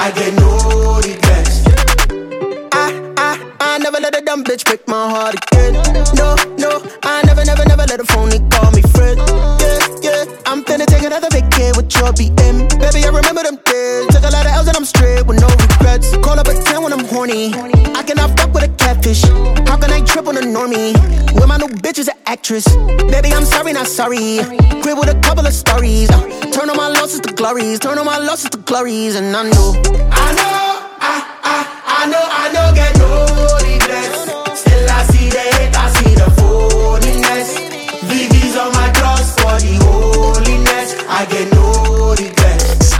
I get no regrets. I never let a dumb bitch break my heart again. No, I never let a phony call me friend. Yeah, I'm finna take another vacation with your BM. Baby, I remember them days. Took a lot of L's and I'm straight with no regrets. Call up a 10 when I'm horny. I cannot fuck with a catfish. How can I trip on a normie? When my new bitch is an actress. Baby, I'm sorry, not sorry. Crib with a couple of stories. Turn on my losses to glories. Turn on my losses to glories. And I know, get no regrets. Still I see the hate, I see the phoniness. VV's on my cross for the holiness. I get no regrets.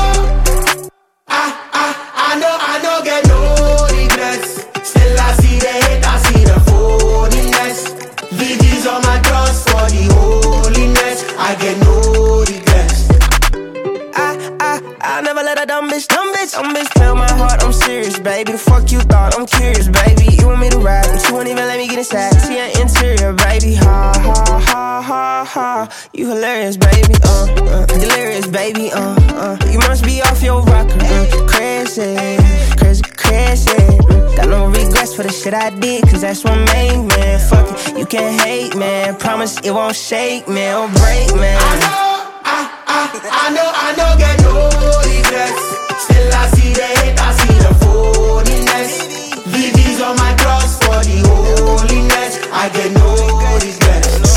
I know, get no regrets. Still I see the hate, I see the phoniness. VV's on my cross for the holiness. I get no regrets. I never let a dumb bitch tell my heart I'm serious, baby. The fuck you thought? I'm curious, baby. You want me to ride, but you won't even let me get inside. See your interior, baby. Ha, ha, ha, ha, ha. You hilarious, baby. Delirious, baby. You must be off your rocker. Crazy. Got no regrets for the shit I did, cause that's what made me. Fuck it, you can't hate, man. Promise it won't shake, man, or break, man. I know, get no regrets. Still I see the hate, I see the phoniness. VV's on my cross for the holiness. I get no regrets.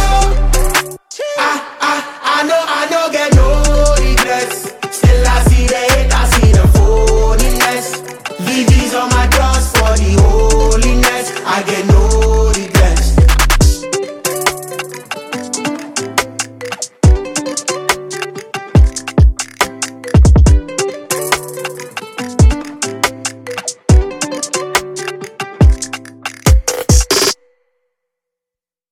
I know, get no regrets. Still I see the hate, I see the phoniness. VV's on my cross for the holiness. I get no